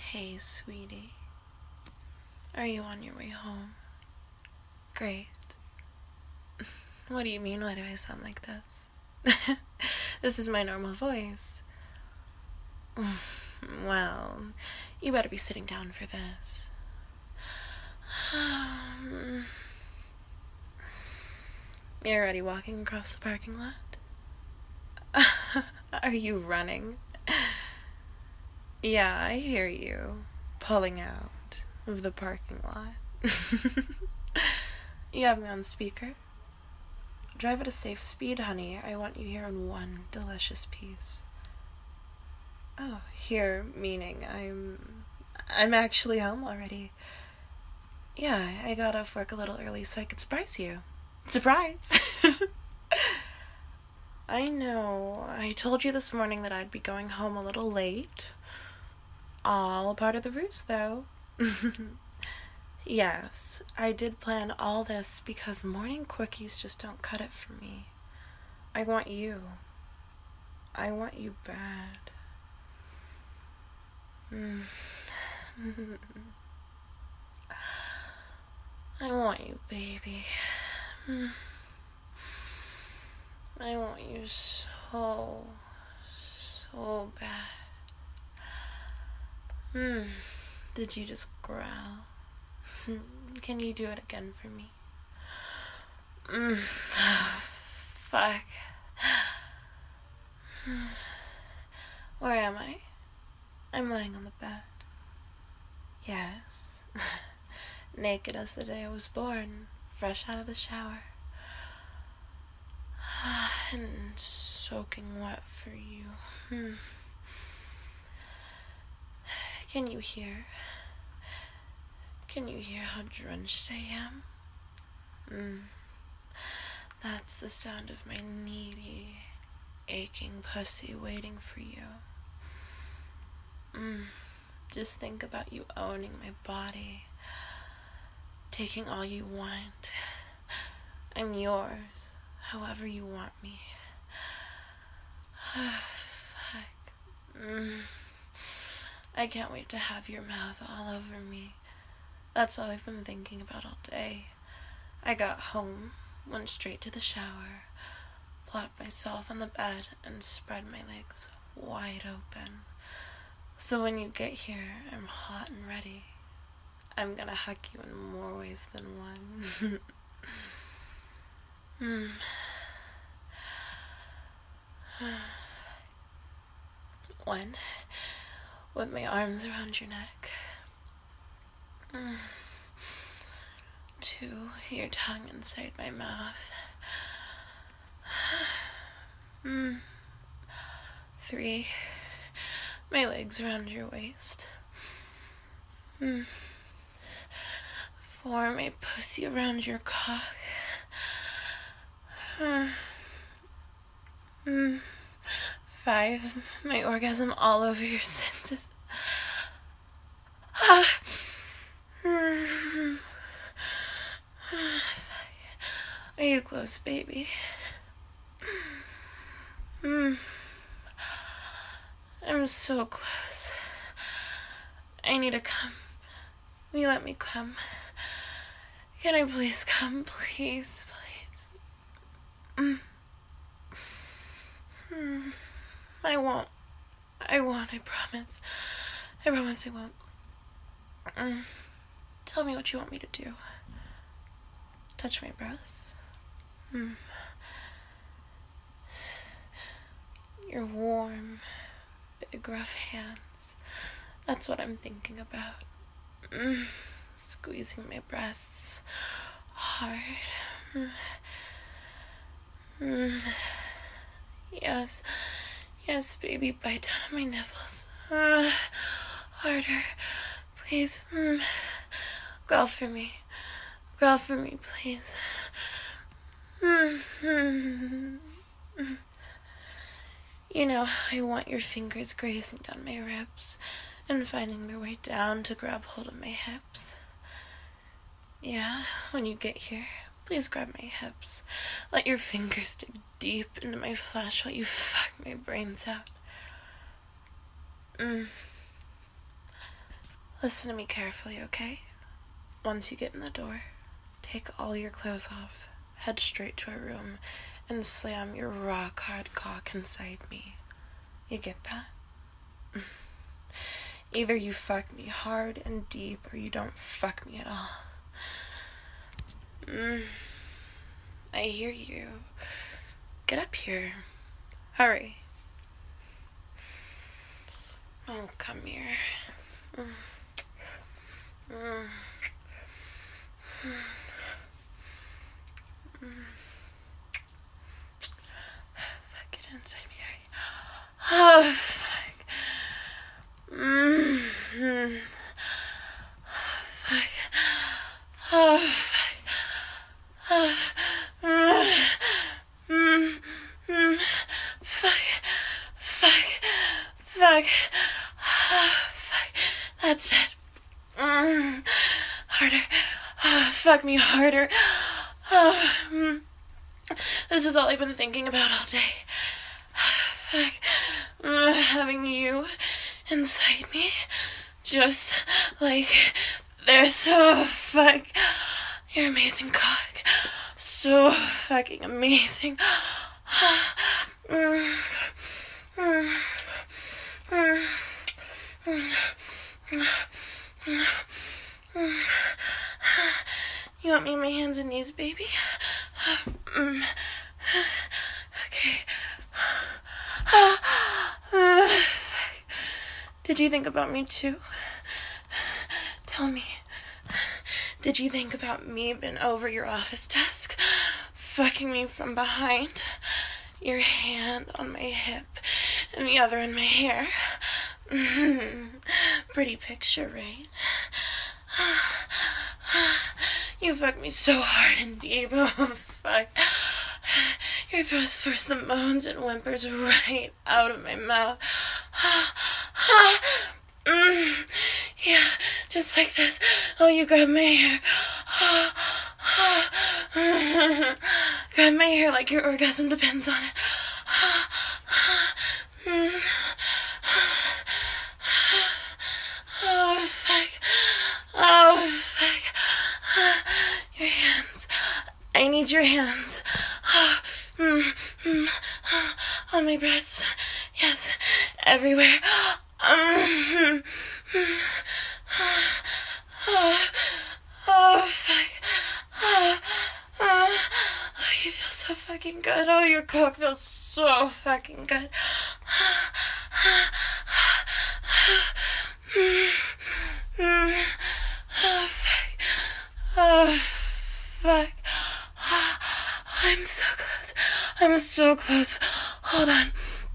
Hey, sweetie. Are you on your way home? Great. What do you mean, why do I sound like this? This is my normal voice. Well, you better be sitting down for this. You're already walking across the parking lot? Are you running? Yeah, I hear you. Pulling out of the parking lot. You have me on speaker? Drive at a safe speed, honey. I want you here in one delicious piece. Oh, here, meaning I'm actually home already. Yeah, I got off work a little early so I could surprise you. Surprise! I know. I told you this morning that I'd be going home a little late. All part of the ruse, though. Yes, I did plan all this because morning quickies just don't cut it for me. I want you. I want you bad. I want you, baby. I want you so bad. Did you just growl? Can you do it again for me? Fuck. Where am I? I'm lying on the bed. Yes. Naked as the day I was born, fresh out of the shower. And soaking wet for you. Can you hear? Can you hear how drenched I am? That's the sound of my needy, aching pussy waiting for you. Just think about you owning my body, taking all you want. I'm yours, however you want me. Fuck. I can't wait to have your mouth all over me. That's all I've been thinking about all day. I got home, went straight to the shower, plopped myself on the bed, and spread my legs wide open. So when you get here, I'm hot and ready. I'm gonna hug you in more ways than one. One, with my arms around your neck. 2, your tongue inside my mouth. 3, my legs around your waist. 4, my pussy around your cock. 5, my orgasm all over your senses. Are you close, baby? I'm so close. I need to come. Will you let me come? Can I please come? Please, please. I won't. I promise. I promise I won't. Tell me what you want me to do. Touch my breasts. Your warm, big, rough hands. That's what I'm thinking about. Squeezing my breasts hard. Yes, baby, bite down on my nipples. Harder, please. Growl for me, please. You know, I want your fingers grazing down my ribs and finding their way down to grab hold of my hips. Yeah, when you get here, please grab my hips. Let your fingers dig deep into my flesh while you fuck my brains out. Listen to me carefully, okay? Once you get in the door, take all your clothes off, head straight to a room, and slam your rock-hard cock inside me. You get that? Either you fuck me hard and deep, or you don't fuck me at all. I hear you. Get up here. Hurry. Oh, come here. Get inside me, hurry. Oh, fuck. Fuck. Oh, fuck. Fuck. Fuck. That's it. Harder. Fuck me harder. This is all I've been thinking about all day. Fuck. Having you inside me. Just like this. Oh, fuck. You're amazing cock. So fucking amazing. You want me on my hands and knees, baby? Okay. Did you think about me too? Tell me. Did you think about me been over your office desk, fucking me from behind, your hand on my hip and the other in my hair? Pretty picture, right? You fucked me so hard and deep. Oh, fuck. Your thrust forced the moans and whimpers right out of my mouth. Yeah, just like this. Oh, you grabbed my hair. Grab my hair like your orgasm depends on it. Oh, fuck. Oh, fuck. Your hands. I need your hands. On my breasts. Yes, everywhere. Oh, fuck. Oh, you feel so fucking good. Oh, your cock feels so fucking good. Oh, fuck. Oh, fuck. I'm so close. I'm so close. Hold on.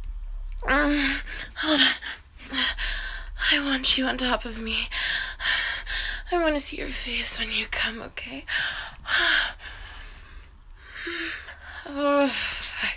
Hold on. I want you on top of me. I want to see your face when you come, okay? Oh, fuck.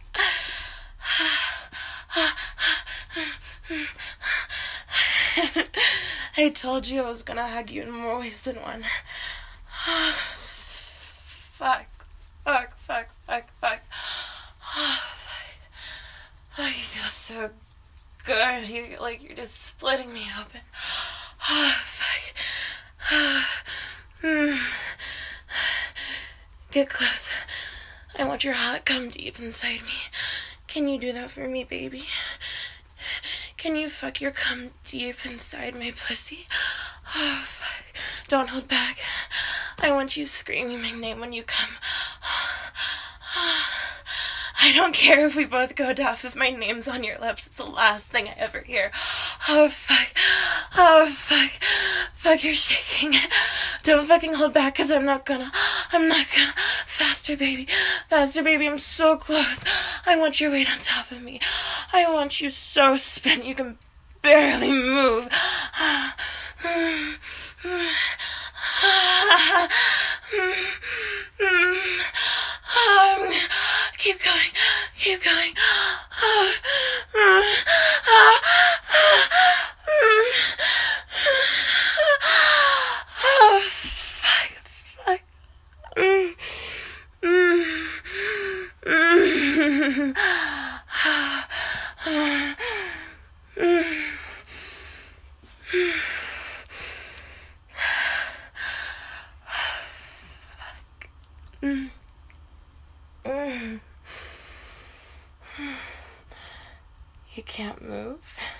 I told you I was gonna hug you in more ways than one. Fuck. Fuck, fuck, fuck, fuck. Oh, fuck. Oh, you feel so good. You're just splitting me open. Oh, fuck. Get close. I want your hot cum deep inside me. Can you do that for me, baby? Can you fuck your cum deep inside my pussy? Oh, fuck. Don't hold back. I want you screaming my name when you come. I don't care if we both go deaf. If my name's on your lips, it's the last thing I ever hear. Oh, fuck. Oh, fuck. Fuck, you're shaking. Don't fucking hold back, because I'm not gonna. Faster, baby. Faster, baby. I'm so close. I want your weight on top of me. I want you so spent you can barely move. Keep going. Keep going. Oh, fuck. Fuck. You can't move?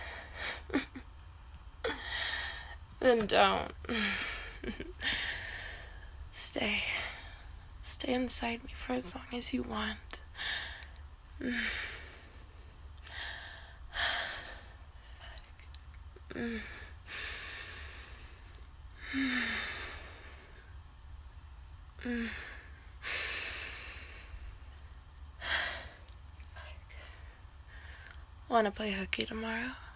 Then don't. Stay. Stay inside me for as long as you want. Want to play hooky tomorrow?